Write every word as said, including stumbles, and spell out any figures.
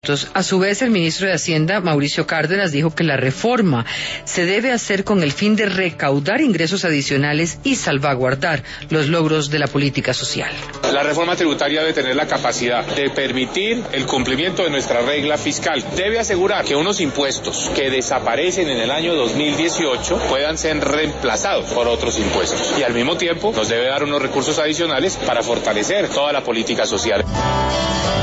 A su vez, el ministro de Hacienda, Mauricio Cárdenas, dijo que la reforma se debe hacer con el fin de recaudar ingresos adicionales y salvaguardar los logros de la política social. La reforma tributaria debe tener la capacidad de permitir el cumplimiento de nuestra regla fiscal. Debe asegurar que unos impuestos que desaparecen en el año dos mil dieciocho puedan ser reemplazados por otros impuestos. Y al mismo tiempo nos debe dar unos recursos adicionales para fortalecer toda la política social.